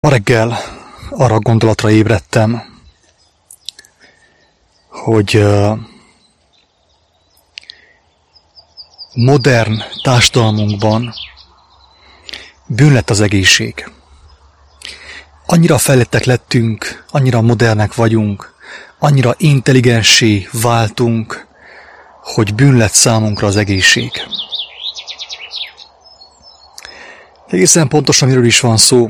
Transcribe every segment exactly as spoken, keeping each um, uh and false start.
Ma reggel arra a gondolatra ébredtem, hogy modern társadalmunkban bűnlett az egészség. Annyira fejlettek lettünk, annyira modernek vagyunk, annyira intelligensé váltunk, hogy bűn lett számunkra az egészség. Egészen pontosan miről is van szó.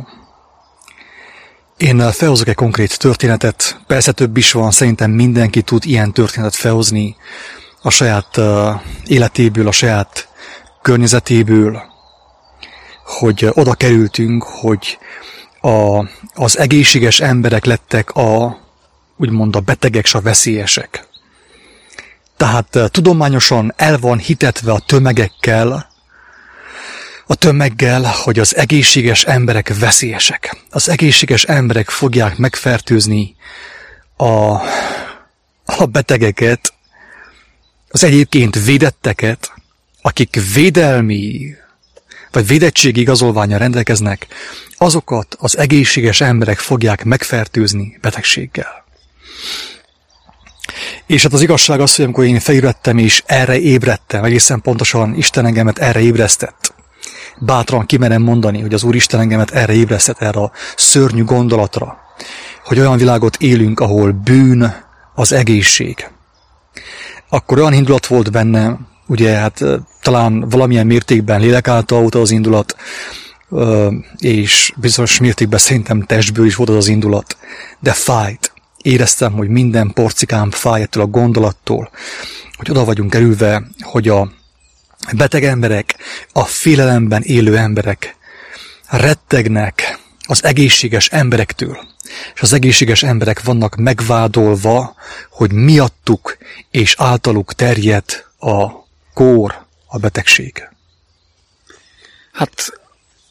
Én felhozok egy konkrét történetet, persze több is van, szerintem mindenki tud ilyen történetet felhozni a saját uh, életéből, a saját környezetéből, hogy oda kerültünk, hogy a, az egészséges emberek lettek a, úgymond a betegek és a veszélyesek. Tehát uh, tudományosan el van hitetve a tömegekkel, a tömeggel, hogy az egészséges emberek veszélyesek. Az egészséges emberek fogják megfertőzni a, a betegeket, az egyébként védetteket, akik védelmi vagy védettségi igazolvánnyal rendelkeznek, azokat az egészséges emberek fogják megfertőzni betegséggel. És hát az igazság az, hogy amikor én felébredtem és erre ébredtem, egészen pontosan Isten engemet erre ébresztett. Bátran kimerem mondani, hogy az Úristen engemet erre ébresztett, erre a szörnyű gondolatra, hogy olyan világot élünk, ahol bűn az egészség. Akkor olyan indulat volt bennem, ugye hát talán valamilyen mértékben lélek által volt az indulat, és bizonyos mértékben szerintem testből is volt az az indulat, de fájt. Éreztem, hogy minden porcikám fáj ettől a gondolattól, hogy oda vagyunk kerülve, hogy a beteg emberek, a félelemben élő emberek rettegnek az egészséges emberektől, és az egészséges emberek vannak megvádolva, hogy miattuk és általuk terjed a kór, a betegség. Hát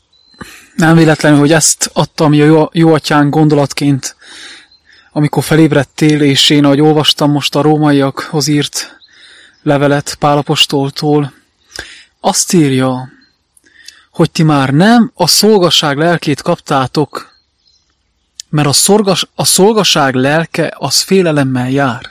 nem véletlenül, hogy ezt adtam jó, jó atyán gondolatként, amikor felébredtél, és én, ahogy olvastam most a rómaiakhoz írt levelet Pál apostoltól, azt írja, hogy ti már nem a szolgaság lelkét kaptátok, mert a, szorgas, a szolgaság lelke az félelemmel jár,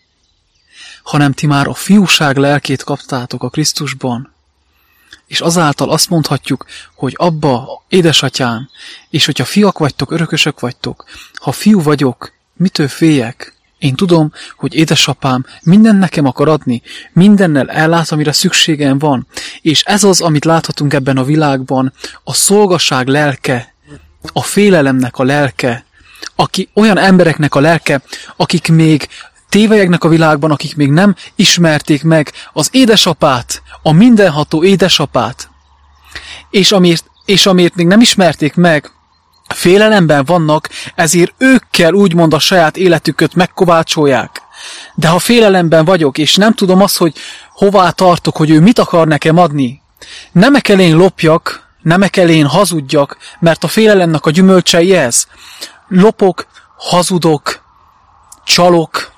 hanem ti már a fiúság lelkét kaptátok a Krisztusban. És azáltal azt mondhatjuk, hogy abba, édesatyám, és hogyha fiak vagytok, örökösök vagytok, ha fiú vagyok, mitől féljek? Én tudom, hogy édesapám mindent nekem akar adni, mindennel ellát, amire szükségem van. És ez az, amit láthatunk ebben a világban, a szolgaság lelke, a félelemnek a lelke, aki, olyan embereknek a lelke, akik még tévelyegnek a világban, akik még nem ismerték meg az édesapát, a mindenható édesapát, és amiért, és amiért még nem ismerték meg, félelemben vannak, ezért ők kell úgymond a saját életüket megkovácsolják. De ha félelemben vagyok, és nem tudom azt, hogy hová tartok, hogy ő mit akar nekem adni, nem e kell én lopjak, nem e kell én hazudjak, mert a félelemnek a gyümölcsei ez. Lopok, hazudok, csalok,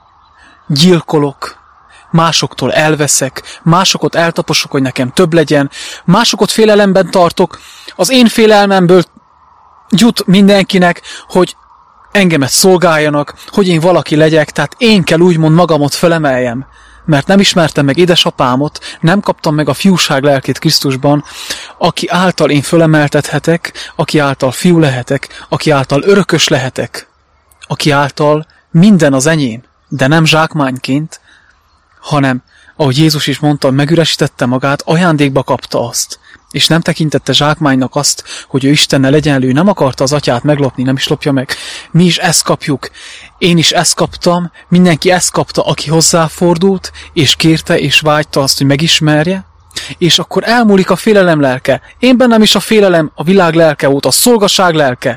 gyilkolok, másoktól elveszek, másokat eltaposok, hogy nekem több legyen, másokat félelemben tartok, az én félelmemből jut mindenkinek, hogy engemet szolgáljanak, hogy én valaki legyek, tehát én kell úgymond magamot felemeljem, mert nem ismertem meg édesapámot, nem kaptam meg a fiúság lelkét Krisztusban, aki által én fölemeltethetek, aki által fiú lehetek, aki által örökös lehetek, aki által minden az enyém, de nem zsákmányként, hanem, ahogy Jézus is mondta, megüresítette magát, ajándékba kapta azt, és nem tekintette zsákmánynak azt, hogy ő Istennel egyenlő, nem akarta az atyát meglopni, nem is lopja meg. Mi is ezt kapjuk. Én is ezt kaptam, mindenki ezt kapta, aki hozzáfordult, és kérte, és vágyta azt, hogy megismerje, és akkor elmúlik a félelem lelke. Én bennem is a félelem, a világ lelke volt, a szolgaság lelke.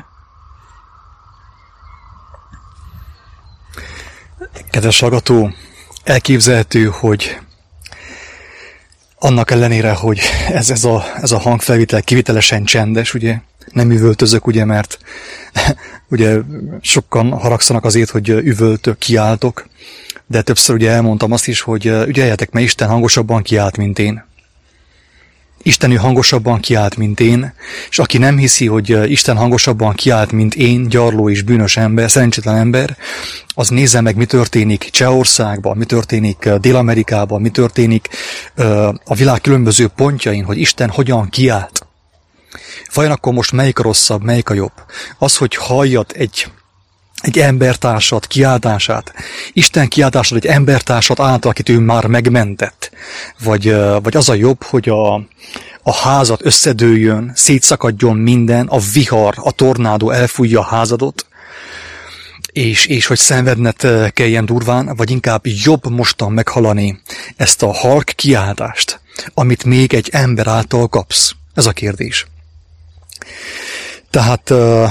Kedves hallgató, elképzelhető, hogy annak ellenére, hogy ez, ez, a, ez a hangfelvétel kivitelesen csendes, ugye, nem üvöltözök, ugye, mert ugye sokan haragszanak azért, hogy üvöltök, kiáltok, de többször ugye elmondtam azt is, hogy ügyeljetek, mert Isten hangosabban kiált, mint én. Isten ő hangosabban kiált, mint én, és aki nem hiszi, hogy Isten hangosabban kiált, mint én, gyarló és bűnös ember, szerencsétlen ember, az nézze meg, mi történik Csehországban, mi történik Dél-Amerikában, mi történik a világ különböző pontjain, hogy Isten hogyan kiált. Vajon akkor most melyik a rosszabb, melyik a jobb? Az, hogy halljad egy egy embertársad kiáltását, Isten kiáltását egy embertársad által, akit ő már megmentett. Vagy, vagy az a jobb, hogy a, a házat összedőljön, szétszakadjon minden, a vihar, a tornádó elfújja a házadot, és, és hogy szenvedned kelljen durván, vagy inkább jobb mostan meghallani ezt a halk kiáltást, amit még egy ember által kapsz. Ez a kérdés. Tehát...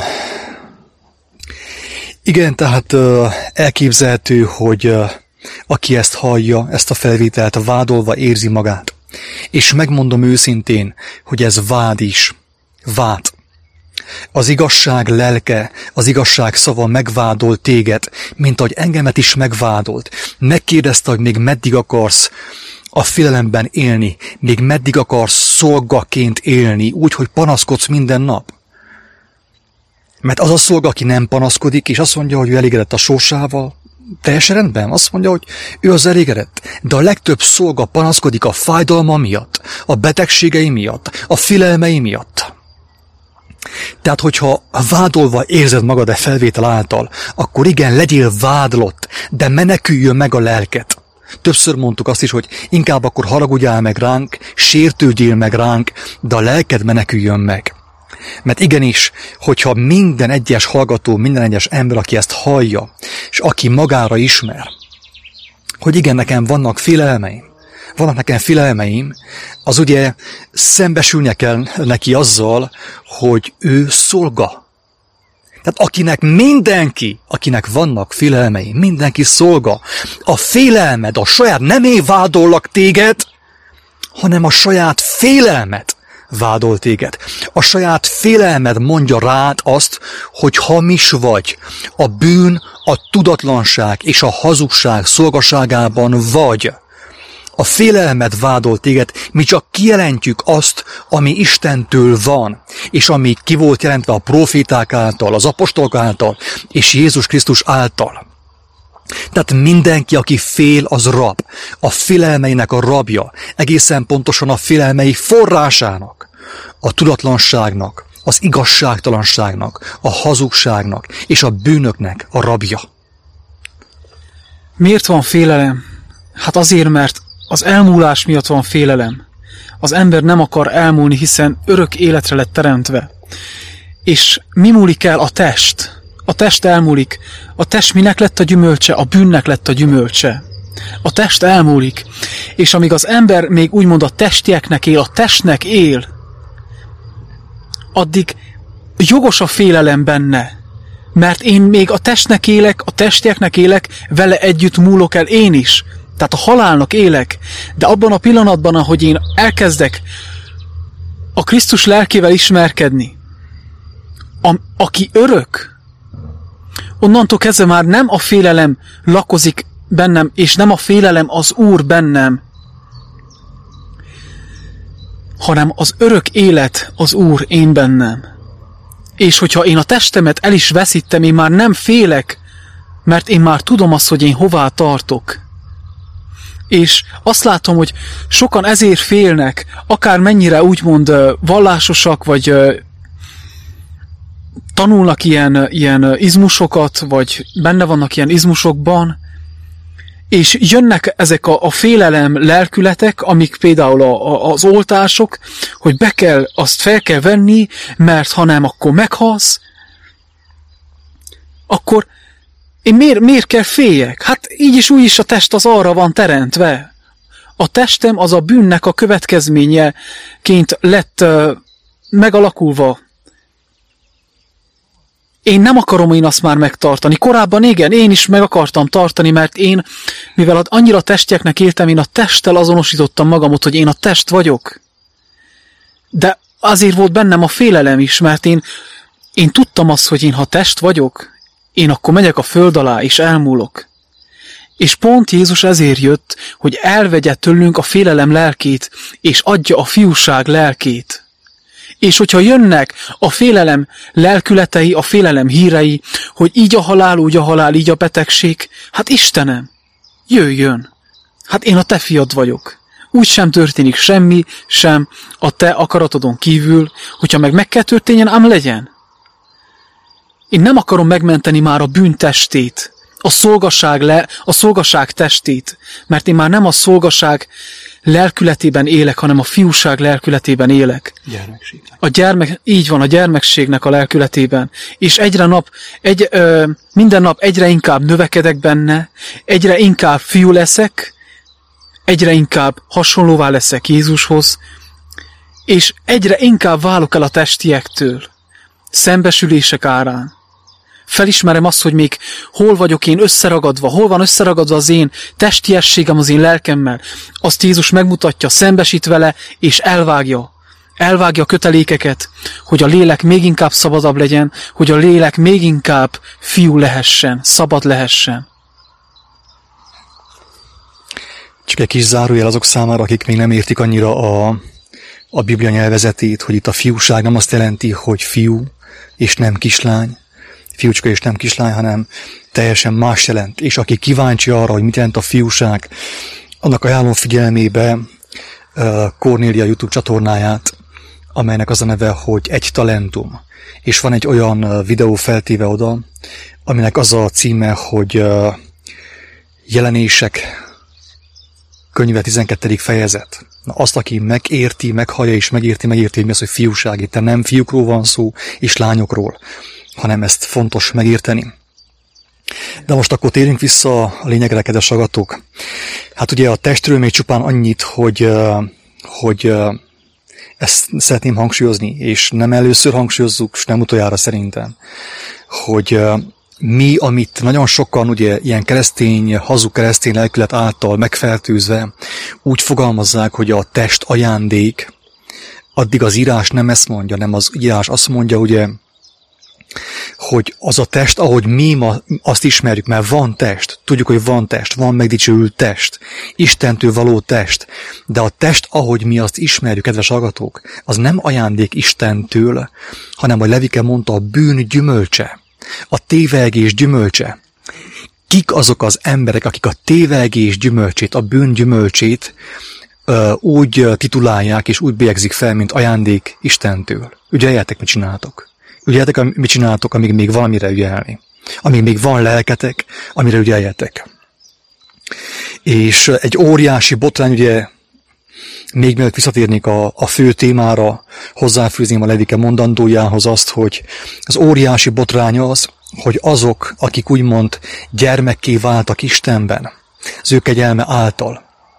Igen, tehát uh, elképzelhető, hogy uh, aki ezt hallja, ezt a felvételt vádolva érzi magát. És megmondom őszintén, hogy ez vád is. Vád. Az igazság lelke, az igazság szava megvádol téged, mint ahogy engemet is megvádolt. Megkérdezte, hogy még meddig akarsz a félelemben élni, még meddig akarsz szolgaként élni, úgy, hogy panaszkodsz minden nap. Mert az a szolga, aki nem panaszkodik, és azt mondja, hogy ő elégedett a sorsával, teljesen rendben, azt mondja, hogy ő az elégedett. De a legtöbb szolga panaszkodik a fájdalma miatt, a betegségei miatt, a félelmei miatt. Tehát, hogyha vádolva érzed magad a felvétel által, akkor igen, legyél vádlott, de meneküljön meg a lelked. Többször mondtuk azt is, hogy inkább akkor haragudjál meg ránk, sértődjél meg ránk, de a lelked meneküljön meg. Mert igenis, hogyha minden egyes hallgató, minden egyes ember, aki ezt hallja, és aki magára ismer, hogy igen, nekem vannak félelmeim, vannak nekem félelmeim, az ugye szembesülnie kell neki azzal, hogy ő szolga. Tehát akinek mindenki, akinek vannak félelmei, mindenki szolga. A félelmed, a saját nem én vádollak téged, hanem a saját félelmet vádol téged. A saját félelmed mondja rád azt, hogy hamis vagy. A bűn, a tudatlanság és a hazugság szolgaságában vagy. A félelmed vádol téged, mi csak kijelentjük azt, ami Istentől van, és ami ki volt jelentve a proféták által, az apostolok által, és Jézus Krisztus által. Tehát mindenki, aki fél, az rab. A félelmeinek a rabja, egészen pontosan a félelmei forrásának, a tudatlanságnak, az igazságtalanságnak, a hazugságnak és a bűnöknek a rabja. Miért van félelem? Hát azért, mert az elmúlás miatt van félelem. Az ember nem akar elmúlni, hiszen örök életre lett teremtve. És mi múlik el? A test. A test elmúlik. A test minek lett a gyümölcse? A bűnnek lett a gyümölcse. A test elmúlik. És amíg az ember még úgymond a testieknek él, a testnek él, addig jogos a félelem benne. Mert én még a testnek élek, a testieknek élek, vele együtt múlok el én is. Tehát a halálnak élek. De abban a pillanatban, ahogy én elkezdek a Krisztus lelkével ismerkedni, a, aki örök, onnantól kezdve már nem a félelem lakozik bennem, és nem a félelem az Úr bennem, hanem az örök élet az Úr én bennem. És hogyha én a testemet el is veszítem, én már nem félek, mert én már tudom azt, hogy én hová tartok. És azt látom, hogy sokan ezért félnek, akár mennyire úgymond vallásosak, vagy tanulnak ilyen, ilyen izmusokat, vagy benne vannak ilyen izmusokban, és jönnek ezek a, a félelem lelkületek, amik például a, a, az oltások, hogy be kell, azt fel kell venni, mert ha nem, akkor meghalsz, akkor én miért, miért kell féljek? Hát így is úgy is a test az arra van teremtve. A testem az a bűnnek a következményeként lett uh, megalakulva. Én nem akarom én azt már megtartani. Korábban igen, én is meg akartam tartani, mert én, mivel annyira testieknek éltem, én a testtel azonosítottam magamot, hogy én a test vagyok. De azért volt bennem a félelem is, mert én, én tudtam azt, hogy én ha test vagyok, én akkor megyek a föld alá, és elmúlok. És pont Jézus ezért jött, hogy elvegye tőlünk a félelem lelkét, és adja a fiúság lelkét. És hogyha jönnek a félelem lelkületei, a félelem hírei, hogy így a halál, úgy a halál, így a betegség, hát Istenem, jöjjön! Hát én a te fiad vagyok. Úgy sem történik semmi, sem a te akaratodon kívül, hogyha meg meg kell történjen, ám legyen. Én nem akarom megmenteni már a bűn testét, a szolgaság, le, a szolgaság testét, mert én már nem a szolgaság lelkületében élek, hanem a fiúság lelkületében élek. Gyermekségnek. A gyermek, így van, a gyermekségnek a lelkületében. És egyre nap, egy, ö, minden nap egyre inkább növekedek benne, egyre inkább fiú leszek, egyre inkább hasonlóvá leszek Jézushoz, és egyre inkább válok el a testiektől, szembesülések árán. Felismerem azt, hogy még hol vagyok én összeragadva, hol van összeragadva az én testiességem az én lelkemmel. Azt Jézus megmutatja, szembesít vele, és elvágja. Elvágja a kötelékeket, hogy a lélek még inkább szabadabb legyen, hogy a lélek még inkább fiú lehessen, szabad lehessen. Csak egy kis zárójel azok számára, akik még nem értik annyira a, a Biblia nyelvezetét, hogy itt a fiúság nem azt jelenti, hogy fiú és nem kislány, fiúcska és nem kislány, hanem teljesen más jelent. És aki kíváncsi arra, hogy mit jelent a fiúság, annak ajánlom figyelmébe Kornélia YouTube csatornáját, amelynek az a neve, hogy Egy talentum. És van egy olyan videó feltéve oda, aminek az a címe, hogy Jelenések könyve tizenkettedik fejezet. Na, azt, aki megérti, meghallja és megérti, megérti, hogy mi az, hogy fiúság. Itt nem fiúkról van szó, és lányokról, hanem ezt fontos megérteni. De most akkor térjünk vissza a lényegre, kedves hallgatók. Hát ugye a testről még csupán annyit, hogy, hogy ezt szeretném hangsúlyozni, és nem először hangsúlyozzuk, és nem utoljára szerintem, hogy mi, amit nagyon sokan ugye ilyen keresztény, hazug keresztény lelkület által megfertőzve úgy fogalmazzák, hogy a test ajándék, addig az írás nem ezt mondja, nem az írás azt mondja, ugye, hogy az a test, ahogy mi ma azt ismerjük, mert van test, tudjuk, hogy van test, van megdicsőült test, Istentől való test, de a test, ahogy mi azt ismerjük, kedves hallgatók, az nem ajándék Istentől, hanem, ahogy Levike mondta, a bűn gyümölcse, a tévegés gyümölcse. Kik azok az emberek, akik a tévegés gyümölcsét, a bűn gyümölcsét úgy titulálják és úgy bélyegzik fel, mint ajándék Istentől? Ügyeljetek, mit csináltok? Ügyeljetek, mit csináltok, amíg még valamire ügyelni. Amíg még van lelketek, amire ügyeljetek. És egy óriási botrány, ugye, még mielőtt visszatérnék a, a fő témára, hozzáfűzném a Levike mondandójához azt, hogy az óriási botrány az, hogy azok, akik úgymond gyermekké váltak Istenben, az ő kegyelme által,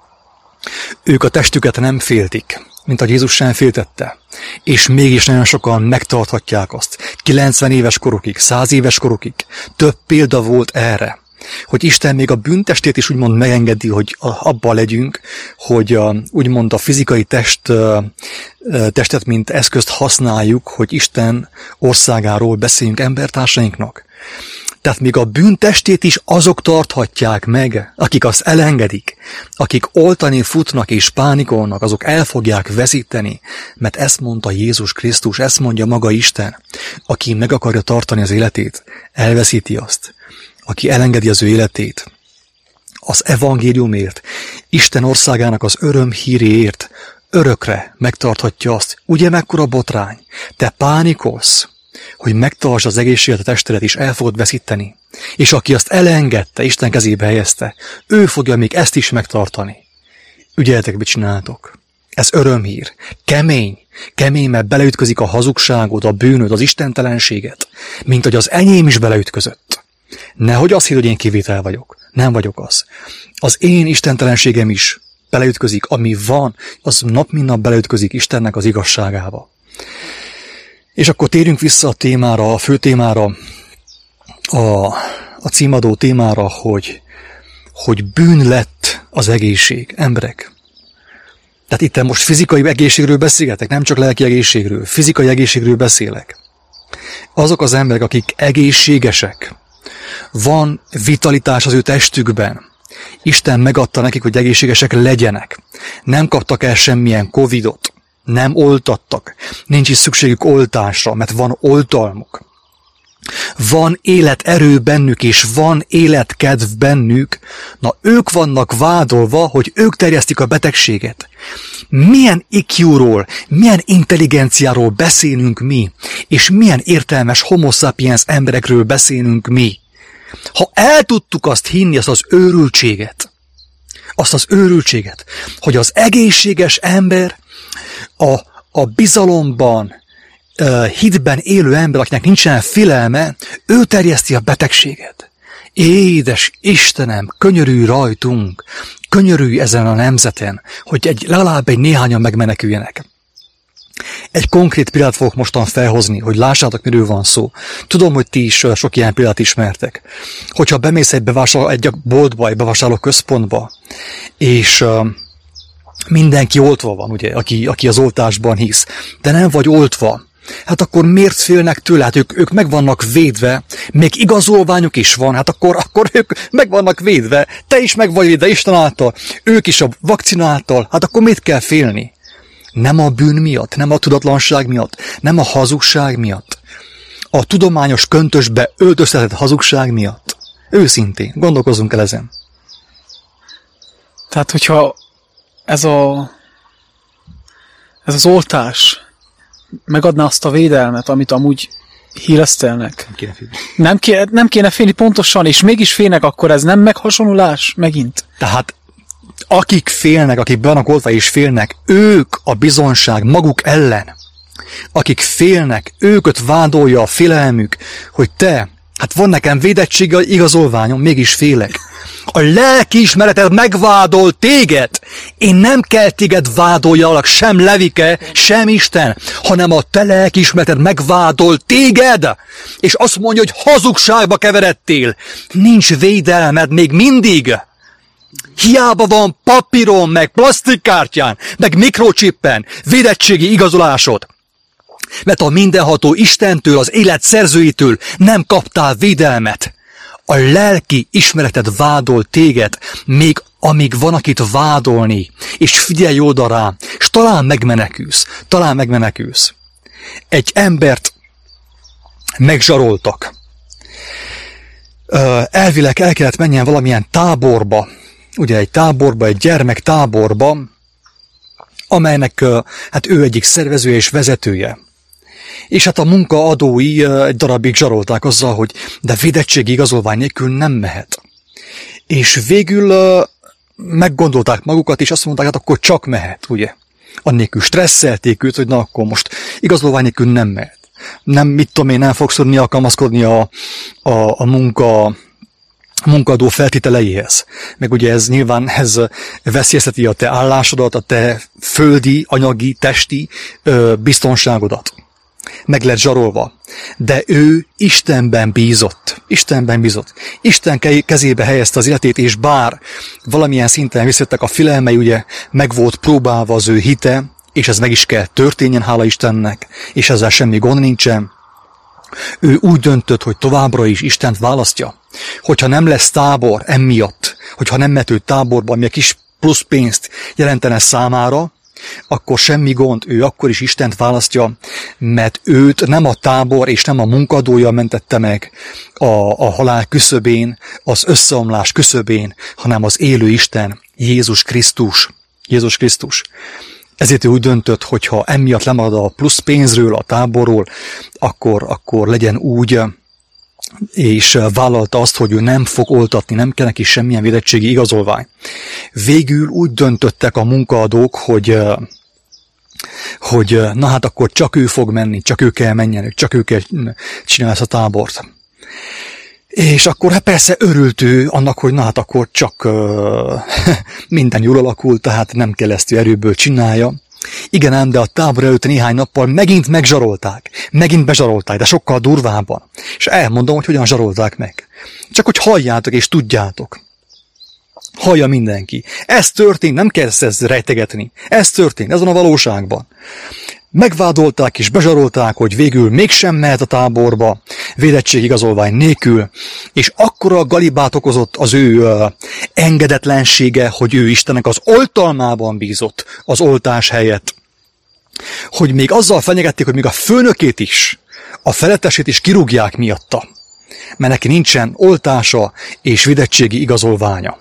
ők a testüket nem féltik, mint ahogy Jézus sem féltette, és mégis nagyon sokan megtarthatják azt. kilencven éves korukig, száz éves korukig. Több példa volt erre, hogy Isten még a bűntestét is úgymond megengedi, hogy abban legyünk, hogy a, úgymond a fizikai test, testet mint eszközt használjuk, hogy Isten országáról beszéljünk embertársainknak. Tehát még a bűntestét is azok tarthatják meg, akik azt elengedik, akik oltani futnak és pánikolnak, azok el fogják veszíteni, mert ezt mondta Jézus Krisztus, ezt mondja maga Isten. Aki meg akarja tartani az életét, elveszíti azt. Aki elengedi az ő életét, az evangéliumért, Isten országának az örömhíréért örökre megtarthatja azt. Ugye mekkora botrány? Te pánikolsz, hogy megtartsd az egészséget, a testedet is el fogod veszíteni. És aki azt elengedte, Isten kezébe helyezte, ő fogja még ezt is megtartani. Ügyeljetek, mit csináltok. Ez örömhír. Kemény. Kemény, mert beleütközik a hazugságod, a bűnöd, az istentelenséget, mint hogy az enyém is beleütközött. Nehogy azt hidd, hogy én kivétel vagyok. Nem vagyok az. Az én istentelenségem is beleütközik, ami van, az nap mint nap beleütközik Istennek az igazságába. És akkor térjünk vissza a témára, a fő témára, a, a címadó témára, hogy, hogy bűn lett az egészség, emberek. Tehát itt most fizikai egészségről beszélgetek, nem csak lelki egészségről, fizikai egészségről beszélek. Azok az emberek, akik egészségesek, van vitalitás az ő testükben, Isten megadta nekik, hogy egészségesek legyenek. Nem kaptak el semmilyen covidot. Nem oltattak. Nincs is szükségük oltásra, mert van oltalmuk. Van életerő bennük, és van életkedv bennük. Na, ők vannak vádolva, hogy ők terjesztik a betegséget. Milyen í kú-ról, milyen intelligenciáról beszélünk mi, és milyen értelmes homo sapiens emberekről beszélünk mi. Ha el tudtuk azt hinni, azt az őrültséget, azt az őrültséget, hogy az egészséges ember a, a bizalomban, hitben élő ember, akinek nincsen félelme, ő terjeszti a betegséget. Édes Istenem, könyörülj rajtunk, könyörülj ezen a nemzeten, hogy egy, legalább egy néhányan megmeneküljenek. Egy konkrét példát fogok mostan felhozni, hogy lássátok, miről van szó. Tudom, hogy ti is sok ilyen példát ismertek. Hogyha bemész egy, bevásárló, egy boltba, egy bevásárló központba, és uh, mindenki oltva van, ugye, aki, aki az oltásban hisz, de nem vagy oltva, hát akkor miért félnek tőle? Hát ők, ők meg vannak védve, még igazolványuk is van, hát akkor, akkor ők meg vannak védve, te is meg vagy védve Isten által, ők is a vakcina által, hát akkor mit kell félni? Nem a bűn miatt, nem a tudatlanság miatt, nem a hazugság miatt, a tudományos köntösbe öltöztetett hazugság miatt. Őszintén, gondolkozzunk el ezen. Tehát, hogyha ez a ez az oltás megadná azt a védelmet, amit amúgy híresztelnek. Nem kéne félni. Nem, ké, nem kéne félni pontosan, és mégis félnek, akkor ez nem meghasonlulás megint? Tehát akik félnek, akik be vannak oltva és félnek, ők a bizonság maguk ellen. Akik félnek, őket vádolja a félelmük, hogy te, hát van nekem védettsége, igazolványom, mégis félek. A lelkiismereted megvádol téged. Én nem kell téged vádoljalak, sem Levike, sem Isten, hanem a te lelkiismereted megvádol téged. És azt mondja, hogy hazugságba keveredtél. Nincs védelmed még mindig. Hiába van papíron, meg plastikkártyán, meg mikrocsippen védettségi igazolásod. Mert a mindenható Istentől, az élet szerzőitől nem kaptál védelmet. A lelki ismereted vádol téged, még amíg van akit vádolni, és figyelj oda rá, és talán megmenekülsz, talán megmenekülsz. Egy embert megzsaroltak. Elvileg el kellett menjen valamilyen táborba, ugye egy táborba, egy gyermektáborba, amelynek hát ő egyik szervezője és vezetője. És hát a munkaadói egy darabig zsarolták azzal, hogy de védettségi igazolvány nélkül nem mehet. És végül meggondolták magukat, és azt mondták, hát akkor csak mehet, ugye? Annélkül stresszelték őt, hogy na akkor most igazolvány nélkül nem mehet. Nem, mit tudom én, nem fogsz tudni alkalmazkodni a, a, a munka munkadó feltételeihez. Meg ugye ez nyilván ez veszélyezteti a te állásodat, a te földi, anyagi, testi ö, biztonságodat. Meg lett zsarolva. De ő Istenben bízott. Istenben bízott. Isten kezébe helyezte az életét, és bár valamilyen szinten visszajöttek a félelmei, ugye meg volt próbálva az ő hite, és ez meg is kell történjen, hála Istennek, és ezzel semmi gond nincsen. Ő úgy döntött, hogy továbbra is Istent választja. Hogyha nem lesz tábor emiatt, hogyha nem mehet ő táborba, ami a kis plusz pénzt jelentene számára, akkor semmi gond, ő akkor is Istent választja, mert őt nem a tábor és nem a munkadója mentette meg a, a halál küszöbén, az összeomlás küszöbén, hanem az élő Isten, Jézus Krisztus. Jézus Krisztus. Ezért ő úgy döntött, hogyha emiatt lemarad a plusz pénzről, a táborról, akkor, akkor legyen úgy, és vállalta azt, hogy ő nem fog oltatni, nem kell neki semmilyen védettségi igazolvány. Végül úgy döntöttek a munkaadók, hogy, hogy na hát akkor csak ő fog menni, csak ő kell menjen, csak ő kell csinálni ezt a tábort. És akkor hát persze örült ő annak, hogy na hát akkor csak uh, minden jól alakul, tehát nem kell ezt erőből csinálja. Igen ám, de a tábor előtt néhány nappal megint megzsarolták. Megint bezsarolták, de sokkal durvábban. És elmondom, hogy hogyan zsarolták meg. Csak hogy halljátok és tudjátok. Hallja mindenki. Ez történt, nem kell ezt rejtegetni. Ez történt, ez van a valóságban. Megvádolták és bezsarolták, hogy végül mégsem mehet a táborba, védettségigazolvány nélkül, és akkora galibát okozott az ő uh, engedetlensége, hogy ő Istennek az oltalmában bízott az oltás helyett, hogy még azzal fenyegették, hogy még a főnökét is, a felettesét is kirúgják miatta, mert neki nincsen oltása és védettségi igazolványa.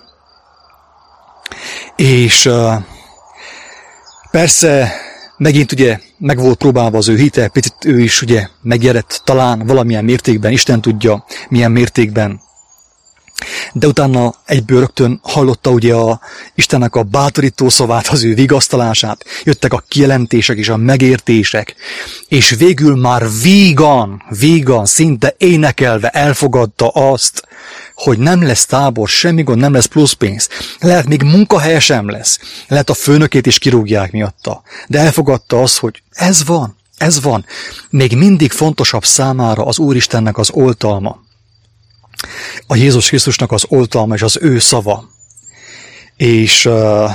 És uh, persze megint ugye meg volt próbálva az ő hite, picit ő is ugye megjelent talán valamilyen mértékben, Isten tudja milyen mértékben. De utána egyből rögtön hallotta ugye a Istennek a bátorító szavát, az ő vigasztalását, jöttek a kijelentések és a megértések, és végül már vígan, vígan, szinte énekelve elfogadta azt, hogy nem lesz tábor, semmi gond, nem lesz pluszpénz. Lehet még munkahelye sem lesz. Lehet a főnökét is kirúgják miatta. De elfogadta azt, hogy ez van, ez van. Még mindig fontosabb számára az Úristennek az oltalma. A Jézus Krisztusnak az oltalma és az ő szava. És uh,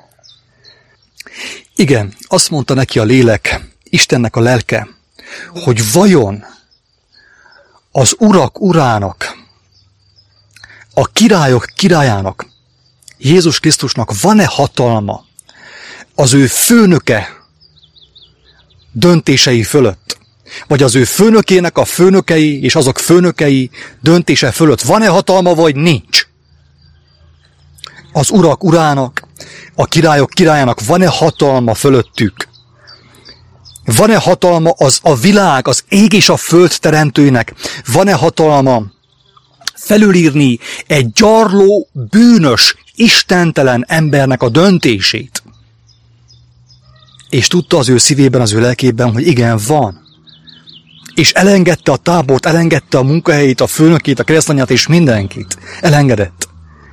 igen, azt mondta neki a lélek, Istennek a lelke, hogy vajon az urak urának, a királyok királyának, Jézus Krisztusnak van-e hatalma az ő főnöke döntései fölött? Vagy az ő főnökének a főnökei és azok főnökei döntése fölött van-e hatalma, vagy nincs? Az urak urának, a királyok királyának van-e hatalma fölöttük? Van-e hatalma az a világ, az ég és a föld teremtőinek? Van-e hatalma felülírni egy gyarló, bűnös, istentelen embernek a döntését? És tudta az ő szívében, az ő lelkében, hogy igen, van. És elengedte a tábort, elengedte a munkahelyét, a főnökét, a keresztanyját és mindenkit. Elengedett.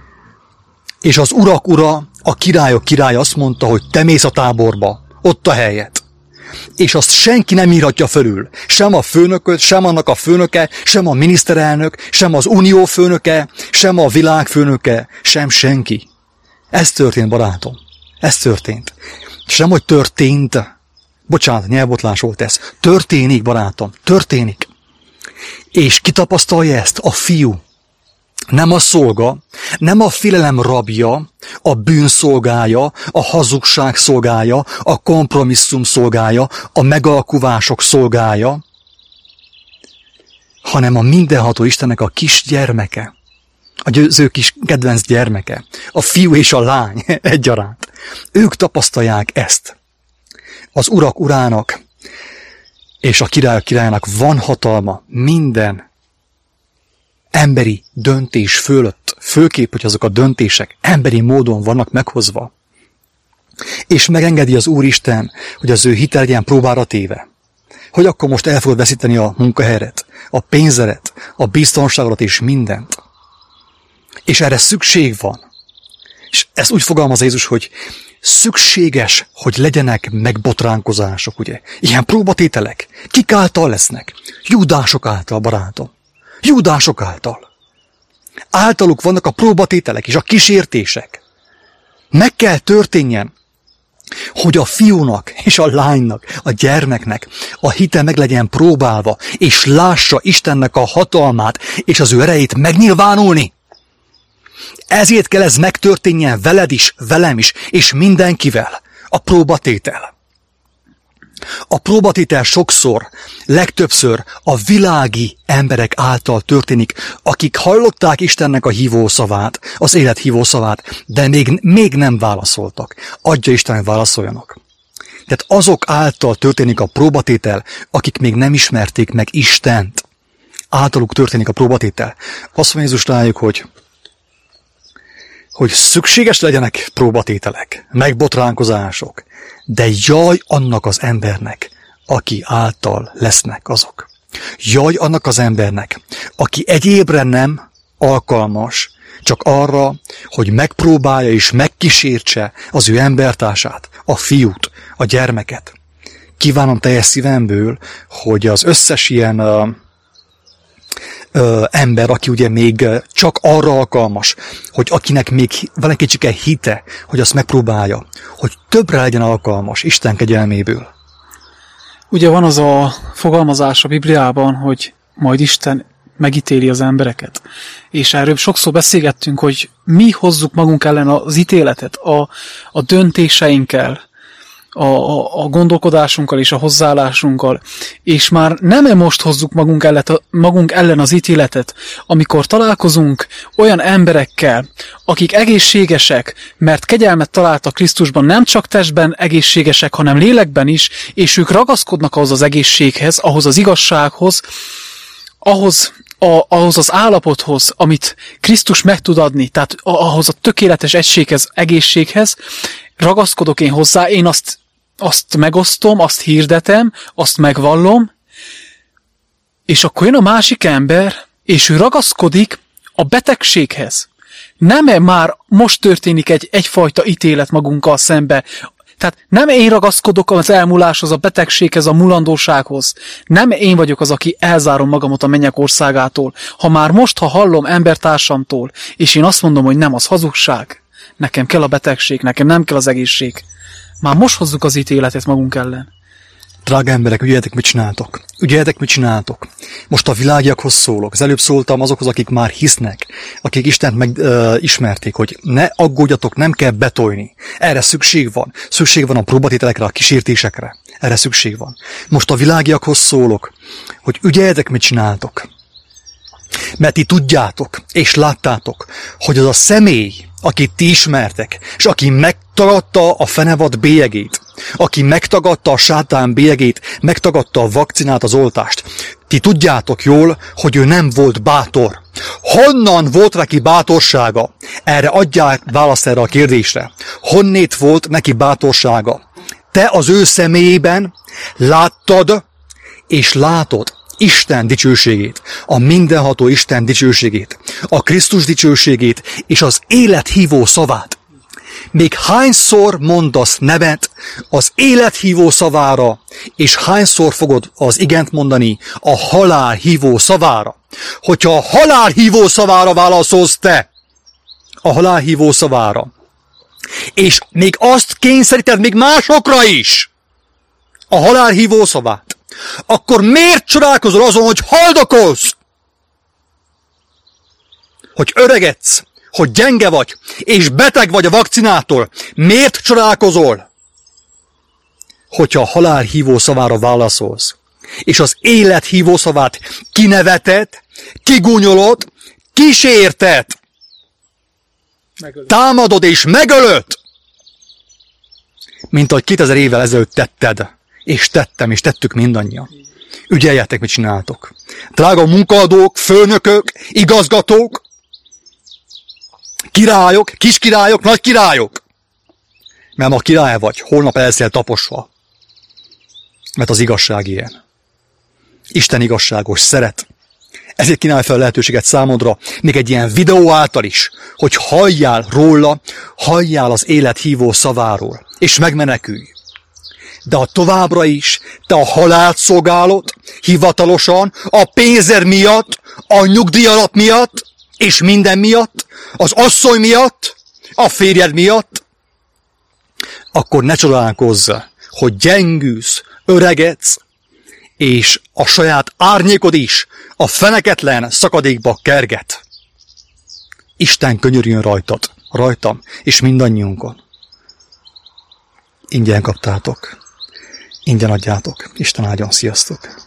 És az urak ura, a királyok királya azt mondta, hogy te mész a táborba, ott a helyet. És azt senki nem írhatja fölül. Sem a főnököt, sem annak a főnöke, sem a miniszterelnök, sem az unió főnöke, sem a világ főnöke, sem senki. Ez történt, barátom. Ez történt. És nem, hogy történt. Bocsánat, nyelvbotlás volt ez. Történik, barátom. Történik. És ki tapasztalja ezt? A fiú. Nem a szolga, nem a félelem rabja, a bűn szolgája, a hazugság szolgája, a kompromisszum szolgája, a megalkuvások szolgája, hanem a mindenható Istennek a kis gyermeke, az ő kis kedvenc gyermeke, a fiú és a lány egyaránt. Ők tapasztalják ezt. Az urak urának és a királyok királyának van hatalma minden emberi döntés fölött, főképp, hogy azok a döntések emberi módon vannak meghozva. És megengedi az Úristen, hogy az ő hitel legyen próbára téve. Hogy akkor most el fogod veszíteni a munkahelyet, a pénzedet, a biztonságodat és mindent. És erre szükség van. És ezt úgy fogalmaz Jézus, hogy szükséges, hogy legyenek megbotránkozások, ugye? Ilyen próbatételek. Kik által lesznek? Júdások által, barátom. Júdások által. Általuk vannak a próbatételek és a kísértések. Meg kell történjen, hogy a fiúnak és a lánynak, a gyermeknek a hite meg legyen próbálva, és lássa Istennek a hatalmát és az ő erejét megnyilvánulni. Ezért kell ez megtörténjen veled is, velem is, és mindenkivel. A próbatétel. A próbatétel sokszor, legtöbbször a világi emberek által történik, akik hallották Istennek a hívószavát, az élet hívószavát, de még, még nem válaszoltak. Adja Isten, hogy válaszoljanak. Tehát azok által történik a próbatétel, akik még nem ismerték meg Istent. Általuk történik a próbatétel. Azt mondja Jézus rájuk, hogy hogy szükséges legyenek próbatételek, megbotránkozások, de jaj annak az embernek, aki által lesznek azok. Jaj annak az embernek, aki egyébre nem alkalmas, csak arra, hogy megpróbálja és megkísértse az ő embertársát, a fiút, a gyermeket. Kívánom teljes szívemből, hogy az összes ilyen uh, ö, ember, aki ugye még csak arra alkalmas, hogy akinek még van egy kicsike hite, hogy azt megpróbálja, hogy többre legyen alkalmas Isten kegyelméből. Ugye van az a fogalmazás a Bibliában, hogy majd Isten megítéli az embereket. És erről sokszor beszélgettünk, hogy mi hozzuk magunk ellen az ítéletet a, a döntéseinkkel, a, a, a gondolkodásunkkal és a hozzáállásunkkal. És már nem most hozzuk magunk ellen, magunk ellen az ítéletet, amikor találkozunk olyan emberekkel, akik egészségesek, mert kegyelmet találtak Krisztusban, nem csak testben egészségesek, hanem lélekben is, és ők ragaszkodnak ahhoz az egészséghez, ahhoz az igazsághoz, ahhoz, a, ahhoz az állapothoz, amit Krisztus meg tud adni, tehát ahhoz a tökéletes egységhez, egészséghez, ragaszkodok én hozzá, én azt, azt megosztom, azt hirdetem, azt megvallom, és akkor jön a másik ember, és ő ragaszkodik a betegséghez. Nem-e már most történik egy, egyfajta ítélet magunkkal szembe? Tehát nem én ragaszkodok az elmúláshoz, a betegséghez, a mulandósághoz. Nem én vagyok az, aki elzárom magamot a mennyek országától. Ha már most, ha hallom embertársamtól, és én azt mondom, hogy nem, az hazugság. Nekem kell a betegség, nekem nem kell az egészség. Már most hozzuk az ítéletet magunk ellen. Drága emberek, ügyeljetek, mit csináltok? Ügyeljetek, mit csináltok? Most a világiakhoz szólok. Az előbb szóltam azokhoz, akik már hisznek, akik Istent megismerték, uh, hogy ne aggódjatok, nem kell betolni. Erre szükség van. Szükség van a próbatételekre, a kísértésekre. Erre szükség van. Most a világiakhoz szólok, hogy ügyeljetek, mit csináltok. Mert ti tudjátok, és láttátok, hogy az a személy, akit ti ismertek, és aki megtagadta a fenevad bélyegét, aki megtagadta a sátán bélyegét, megtagadta a vakcinát, az oltást. Ti tudjátok jól, hogy ő nem volt bátor. Honnan volt neki bátorsága? Erre adják választ erre a kérdésre. Honnét volt neki bátorsága? Te az ő személyében láttad és látod Isten dicsőségét, a mindenható Isten dicsőségét, a Krisztus dicsőségét és az élethívó szavát. Még hányszor mondasz nemet az élethívó szavára, és hányszor fogod az igent mondani a halál hívó szavára? Hogyha a halál hívó szavára válaszolsz te, a halál hívó szavára, és még azt kényszeríted még másokra is, a halál hívó szavát, akkor miért csodálkozol azon, hogy haldokolsz? Hogy öregedsz, hogy gyenge vagy, és beteg vagy a vakcinától. Miért csodálkozol? Hogyha a halál hívó szavára válaszolsz, és az élet hívó szavát kineveted, kigúnyolod, kísérted, megölöd. Támadod és megölöd, mint ahogy kétezer évvel ezelőtt tetted, és tettem, és tettük mindannyian. Ügyeljetek, mit csináltok. Drága munkaadók, főnökök, igazgatók, királyok, kiskirályok, nagy királyok. Mert ma király vagy, holnap elszel taposva. Mert az igazság ilyen. Isten igazságos, szeret. Ezért kínálja fel a lehetőséget számodra, még egy ilyen videó által is, hogy halljál róla, halljál az élet hívó szaváról, és megmenekülj. De ha továbbra is te a halált szolgálod, hivatalosan, a pénzed miatt, a nyugdíj alap miatt, és minden miatt, az asszony miatt, a férjed miatt, akkor ne csodálkozz, hogy gyengülsz, öregedsz, és a saját árnyékod is a feneketlen szakadékba kerget. Isten könyörüljön rajtad, rajtam, és mindannyiunkon. Ingyen kaptátok, ingyen adjátok. Isten áldjon, sziasztok!